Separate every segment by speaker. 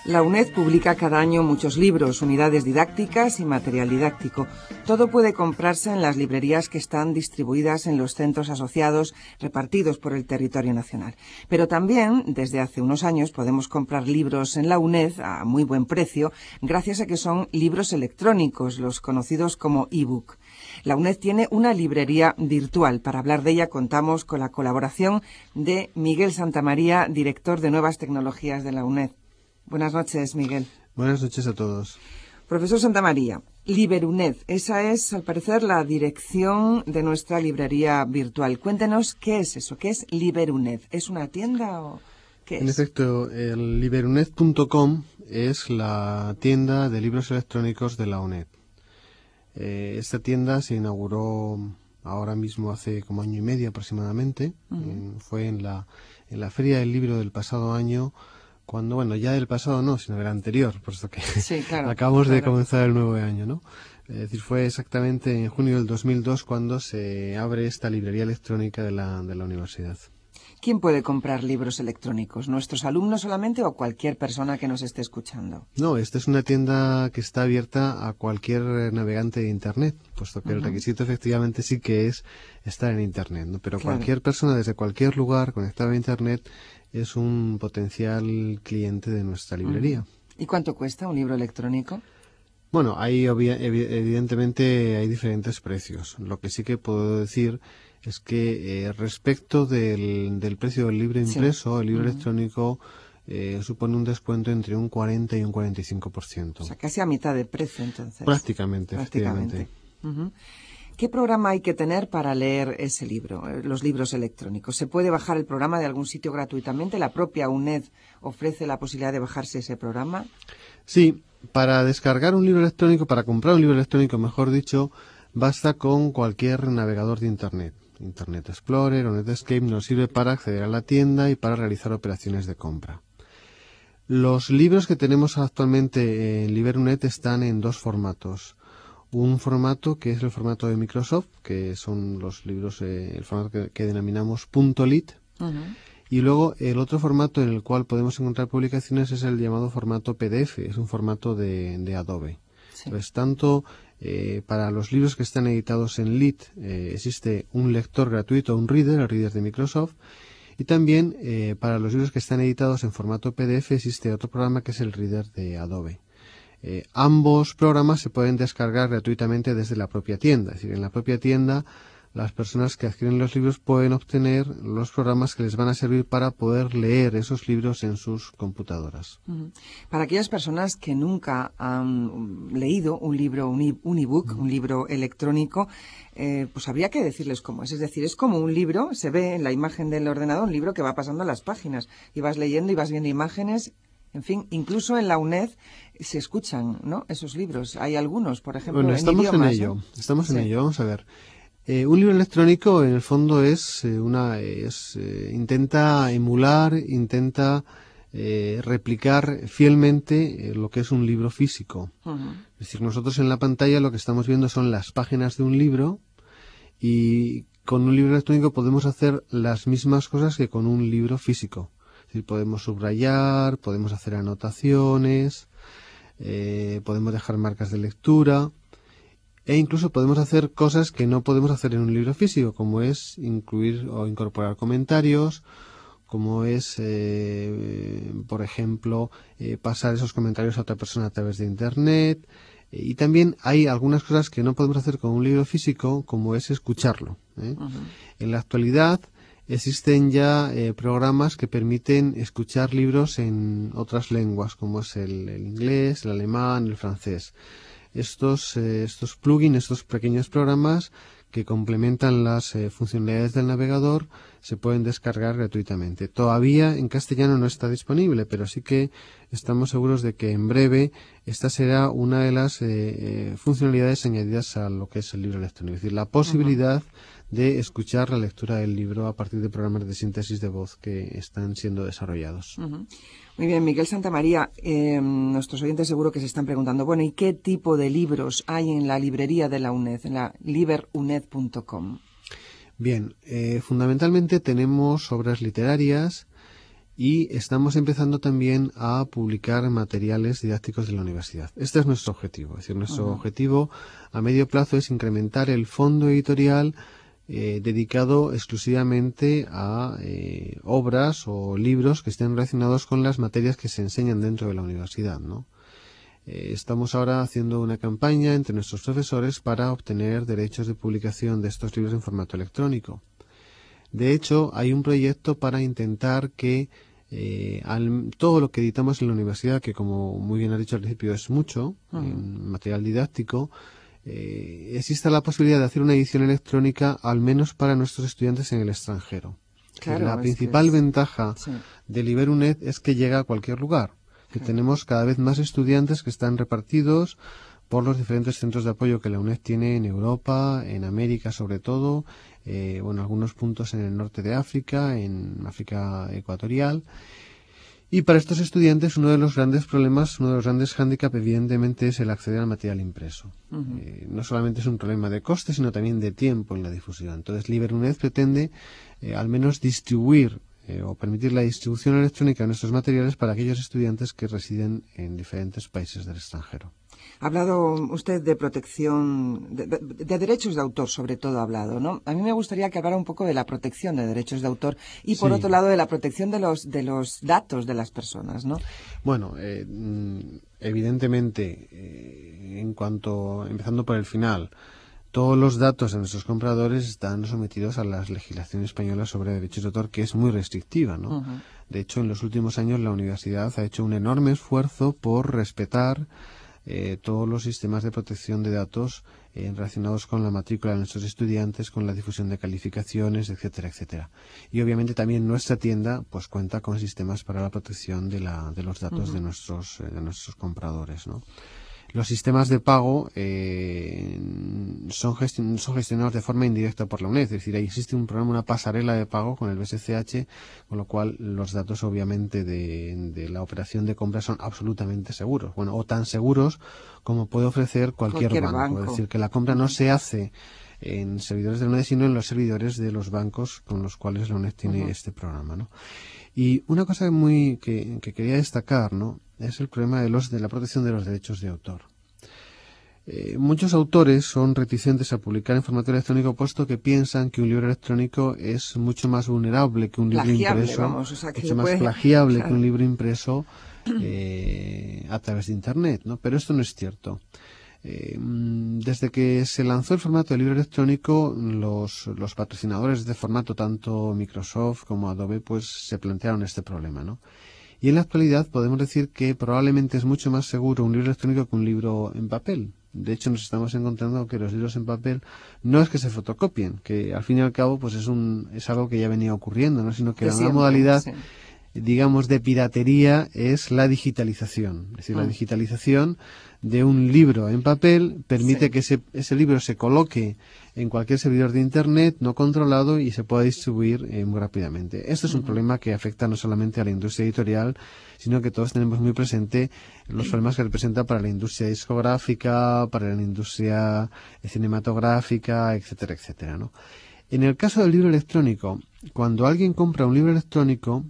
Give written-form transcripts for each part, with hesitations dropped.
Speaker 1: La UNED publica cada año muchos libros, unidades didácticas y material didáctico. Todo puede comprarse en las librerías que están distribuidas en los centros asociados repartidos por el territorio nacional. Pero también, desde hace unos años, podemos comprar libros en la UNED a muy buen precio, gracias a que son libros electrónicos, los conocidos como e-book. La UNED tiene una librería virtual. Para hablar de ella contamos con la colaboración de Miguel Santamaría, director de Nuevas Tecnologías de la UNED. Buenas noches, Miguel.
Speaker 2: Buenas noches a todos.
Speaker 1: Profesor Santamaría, LiberUNED, esa es, al parecer, la dirección de nuestra librería virtual. Cuéntenos qué es eso, qué es LiberUNED. ¿Es una tienda o qué es?
Speaker 2: En efecto, el liberuned.com es la tienda de libros electrónicos de la UNED. Esta tienda se inauguró ahora mismo hace como año y medio aproximadamente. Fue en la Feria del Libro del pasado año, cuando, bueno, ya del pasado no, sino del anterior, puesto que
Speaker 1: sí, claro,
Speaker 2: acabamos de comenzar el nuevo año, ¿no? Es decir, fue exactamente en junio del 2002 cuando se abre esta librería electrónica de la universidad.
Speaker 1: ¿Quién puede comprar libros electrónicos? ¿Nuestros alumnos solamente o cualquier persona que nos esté escuchando?
Speaker 2: No, esta es una tienda que está abierta a cualquier navegante de Internet, puesto que el requisito efectivamente sí que es estar en Internet, ¿no? Pero
Speaker 1: claro,
Speaker 2: cualquier persona desde cualquier lugar conectada a Internet es un potencial cliente de nuestra librería.
Speaker 1: ¿Y cuánto cuesta un libro electrónico?
Speaker 2: Bueno, evidentemente hay diferentes precios. Lo que sí que puedo decir es que respecto del precio del libro impreso, el libro electrónico supone un descuento entre un 40 y un 45%.
Speaker 1: O sea, casi a mitad de precio, entonces.
Speaker 2: Prácticamente. Efectivamente.
Speaker 1: ¿Qué programa hay que tener para leer ese libro, los libros electrónicos? ¿Se puede bajar el programa de algún sitio gratuitamente? ¿La propia UNED ofrece la posibilidad de bajarse ese programa?
Speaker 2: Sí, para descargar un libro electrónico, para comprar un libro electrónico, mejor dicho, basta con cualquier navegador de Internet. Internet Explorer o Netscape nos sirve para acceder a la tienda y para realizar operaciones de compra. Los libros que tenemos actualmente en LiberUNED están en dos formatos. Un formato que es el formato de Microsoft, que son los libros, el formato que denominamos .lit. Y luego el otro formato en el cual podemos encontrar publicaciones es el llamado formato PDF, es un formato de Adobe. Sí. Entonces, tanto para los libros que están editados en lit existe un lector gratuito, un reader, el reader de Microsoft, y también para los libros que están editados en formato PDF existe otro programa que es el reader de Adobe. Ambos programas se pueden descargar gratuitamente desde la propia tienda. Es decir, en la propia tienda las personas que adquieren los libros pueden obtener los programas que les van a servir para poder leer esos libros en sus computadoras.
Speaker 1: Para aquellas personas que nunca han leído un libro, un ebook, un libro electrónico, pues habría que decirles cómo es. Es decir, es como un libro, se ve en la imagen del ordenador, un libro que va pasando las páginas y vas leyendo y vas viendo imágenes. En fin, incluso en la UNED se escuchan, ¿no?, esos libros. Hay algunos, por ejemplo,
Speaker 2: bueno, estamos
Speaker 1: en idiomas,
Speaker 2: en ello.
Speaker 1: ¿no?
Speaker 2: Estamos en ello. Vamos a ver. Un libro electrónico, en el fondo, intenta emular, intenta replicar fielmente lo que es un libro físico. Es decir, nosotros en la pantalla lo que estamos viendo son las páginas de un libro y con un libro electrónico podemos hacer las mismas cosas que con un libro físico. Es decir, podemos subrayar, podemos hacer anotaciones, podemos dejar marcas de lectura e incluso podemos hacer cosas que no podemos hacer en un libro físico, como es incluir o incorporar comentarios, como es, por ejemplo, pasar esos comentarios a otra persona a través de Internet. Y también hay algunas cosas que no podemos hacer con un libro físico, como es escucharlo. En la actualidad existen ya programas que permiten escuchar libros en otras lenguas, como es el inglés, el alemán, el francés. Estos plugins, estos pequeños programas que complementan las funcionalidades del navegador se pueden descargar gratuitamente. Todavía en castellano no está disponible, pero sí que estamos seguros de que en breve esta será una de las funcionalidades añadidas a lo que es el libro electrónico. Es decir, la posibilidad de escuchar la lectura del libro a partir de programas de síntesis de voz que están siendo desarrollados.
Speaker 1: Muy bien, Miguel Santamaría, nuestros oyentes seguro que se están preguntando, bueno, ¿y qué tipo de libros hay en la librería de la UNED, en la liberuned.com?
Speaker 2: Bien, fundamentalmente tenemos obras literarias y estamos empezando también a publicar materiales didácticos de la universidad. Este es nuestro objetivo. Es decir, nuestro objetivo a medio plazo es incrementar el fondo editorial dedicado exclusivamente a obras o libros que estén relacionados con las materias que se enseñan dentro de la universidad, ¿no? Estamos ahora haciendo una campaña entre nuestros profesores para obtener derechos de publicación de estos libros en formato electrónico. De hecho, hay un proyecto para intentar que todo lo que editamos en la universidad, que como muy bien ha dicho al principio es mucho, en material didáctico, exista la posibilidad de hacer una edición electrónica al menos para nuestros estudiantes en el extranjero.
Speaker 1: Claro,
Speaker 2: la principal ventaja de LiberUNED es que llega a cualquier lugar. Que tenemos cada vez más estudiantes que están repartidos por los diferentes centros de apoyo que la UNED tiene en Europa, en América sobre todo, algunos puntos en el norte de África, en África ecuatorial. Y para estos estudiantes uno de los grandes problemas, uno de los grandes hándicaps evidentemente es el acceder al material impreso. No solamente es un problema de coste, sino también de tiempo en la difusión. Entonces LiberUNED pretende al menos distribuir o permitir la distribución electrónica de nuestros materiales para aquellos estudiantes que residen en diferentes países del extranjero.
Speaker 1: Ha hablado usted de protección, de derechos de autor, sobre todo ha hablado, ¿no? A mí me gustaría que hablara un poco de la protección de derechos de autor y, por otro lado, de la protección de los datos de las personas, ¿no?
Speaker 2: Bueno, evidentemente, empezando por el final, todos los datos de nuestros compradores están sometidos a la legislación española sobre derechos de autor, que es muy restrictiva, ¿no? De hecho, en los últimos años la universidad ha hecho un enorme esfuerzo por respetar todos los sistemas de protección de datos relacionados con la matrícula de nuestros estudiantes, con la difusión de calificaciones, etcétera, etcétera. Y obviamente también nuestra tienda pues cuenta con sistemas para la protección de los datos de nuestros compradores, ¿no? Los sistemas de pago son gestionados de forma indirecta por la UNED, es decir, ahí existe un programa, una pasarela de pago con el BSCH, con lo cual los datos obviamente de la operación de compra son absolutamente seguros, o tan seguros como puede ofrecer cualquier banco. Es decir, que la compra no se hace en servidores de la UNED, sino en los servidores de los bancos con los cuales la UNED tiene este programa, ¿no? Y una cosa que quería destacar, ¿no?, es el problema de la protección de los derechos de autor. Muchos autores son reticentes a publicar en formato electrónico, puesto que piensan que un libro electrónico es mucho más vulnerable que un libro impreso, mucho más plagiable que un libro impreso a través de Internet, ¿no? Pero esto no es cierto. Desde que se lanzó el formato de libro electrónico, los patrocinadores de formato, tanto Microsoft como Adobe, pues se plantearon este problema, ¿no? Y en la actualidad podemos decir que probablemente es mucho más seguro un libro electrónico que un libro en papel. De hecho, nos estamos encontrando que los libros en papel no es que se fotocopien, que al fin y al cabo pues es algo que ya venía ocurriendo, ¿no?, sino que la nueva modalidad, digamos, de piratería es la digitalización. Es decir, la digitalización de un libro en papel permite que ese libro se coloque en cualquier servidor de Internet no controlado y se pueda distribuir muy rápidamente. Esto es un problema que afecta no solamente a la industria editorial, sino que todos tenemos muy presente los problemas que representa para la industria discográfica, para la industria cinematográfica, etcétera, etcétera, ¿no? En el caso del libro electrónico, cuando alguien compra un libro electrónico,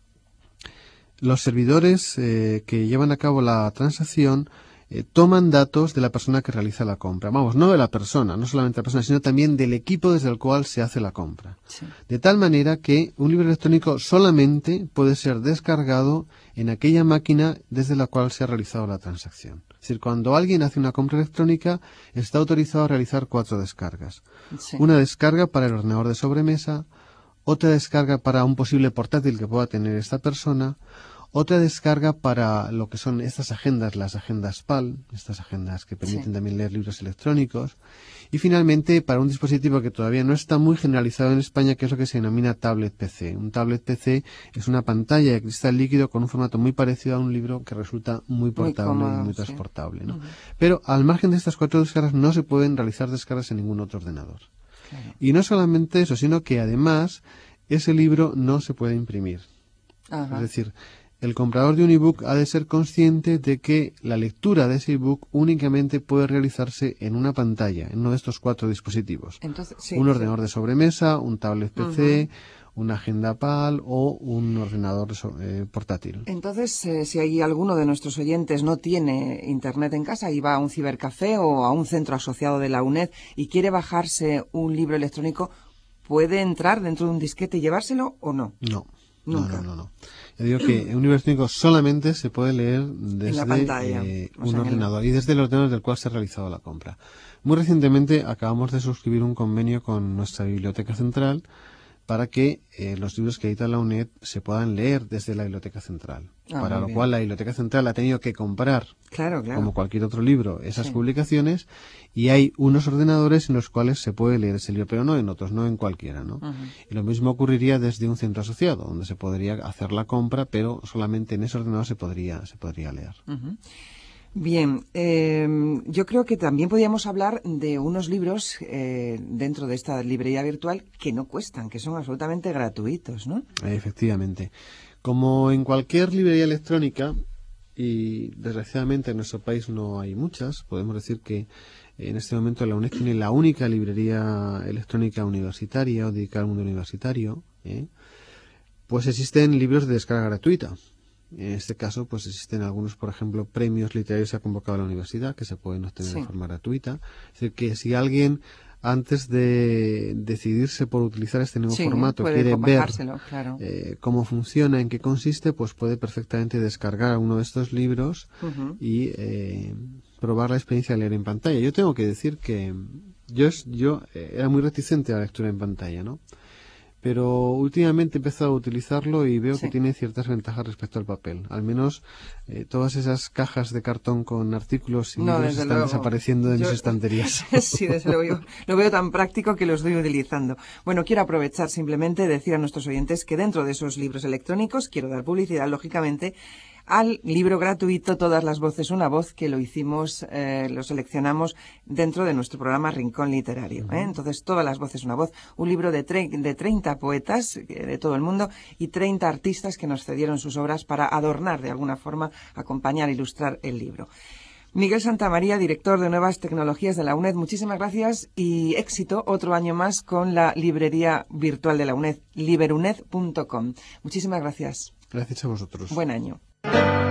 Speaker 2: los servidores que llevan a cabo la transacción toman datos de la persona que realiza la compra. Vamos, no de la persona, no solamente de la persona, sino también del equipo desde el cual se hace la compra. Sí. De tal manera que un libro electrónico solamente puede ser descargado en aquella máquina desde la cual se ha realizado la transacción. Es decir, cuando alguien hace una compra electrónica, está autorizado a realizar 4 descargas. Sí. Una descarga para el ordenador de sobremesa, otra descarga para un posible portátil que pueda tener esta persona, otra descarga para lo que son estas agendas, las agendas PAL, estas agendas que permiten también leer libros electrónicos, y finalmente para un dispositivo que todavía no está muy generalizado en España, que es lo que se denomina tablet PC. Un tablet PC es una pantalla de cristal líquido con un formato muy parecido a un libro que resulta muy portable, muy cómodo, y muy transportable, ¿no? Pero al margen de estas 4 descargas no se pueden realizar descargas en ningún otro ordenador. Claro. Y no solamente eso, sino que además ese libro no se puede imprimir. Ajá. Es decir, el comprador de un ebook ha de ser consciente de que la lectura de ese ebook únicamente puede realizarse en una pantalla, en uno de estos 4 dispositivos. Entonces, un ordenador de sobremesa, un tablet PC, una agenda PAL o un ordenador portátil.
Speaker 1: Entonces, si hay alguno de nuestros oyentes no tiene internet en casa y va a un cibercafé o a un centro asociado de la UNED y quiere bajarse un libro electrónico, ¿puede entrar dentro de un disquete y llevárselo o no?
Speaker 2: No.
Speaker 1: Nunca.
Speaker 2: No. Yo digo que un libro electrónico solamente se puede leer desde
Speaker 1: la pantalla,
Speaker 2: un ordenador y desde el ordenador del cual se ha realizado la compra. Muy recientemente acabamos de suscribir un convenio con nuestra biblioteca central para que los libros que edita la UNED se puedan leer desde la biblioteca central. Para lo cual la biblioteca central ha tenido que comprar,
Speaker 1: claro.
Speaker 2: como cualquier otro libro, esas publicaciones, y hay unos ordenadores en los cuales se puede leer ese libro, pero no en otros, no en cualquiera, ¿no? Y lo mismo ocurriría desde un centro asociado, donde se podría hacer la compra, pero solamente en ese ordenador se podría leer.
Speaker 1: Bien, yo creo que también podríamos hablar de unos libros dentro de esta librería virtual que no cuestan, que son absolutamente gratuitos, ¿no?
Speaker 2: Efectivamente. Como en cualquier librería electrónica, y desgraciadamente en nuestro país no hay muchas, podemos decir que en este momento la UNED tiene la única librería electrónica universitaria o dedicada al mundo universitario, pues existen libros de descarga gratuita. En este caso, pues existen algunos, por ejemplo, premios literarios que ha convocado la universidad, que se pueden obtener de forma gratuita. Es decir, que si alguien, antes de decidirse por utilizar este nuevo formato, quiere ver cómo funciona, en qué consiste, pues puede perfectamente descargar uno de estos libros y probar la experiencia de leer en pantalla. Yo tengo que decir que yo era muy reticente a la lectura en pantalla, ¿no? Pero últimamente he empezado a utilizarlo y veo que tiene ciertas ventajas respecto al papel. Al menos todas esas cajas de cartón con artículos y libros están desapareciendo de mis estanterías.
Speaker 1: Sí, desde luego. Lo veo tan práctico que lo estoy utilizando. Bueno, quiero aprovechar simplemente decir a nuestros oyentes que dentro de esos libros electrónicos, quiero dar publicidad, lógicamente, al libro gratuito Todas las voces una voz, que lo hicimos, lo seleccionamos dentro de nuestro programa Rincón Literario. Entonces, Todas las voces una voz, un libro de 30 poetas de todo el mundo y 30 artistas que nos cedieron sus obras para adornar de alguna forma, acompañar, ilustrar el libro. Miguel Santamaría, director de Nuevas Tecnologías de la UNED, muchísimas gracias y éxito otro año más con la librería virtual de la UNED, liberuned.com. Muchísimas gracias.
Speaker 2: Gracias a vosotros.
Speaker 1: Buen año.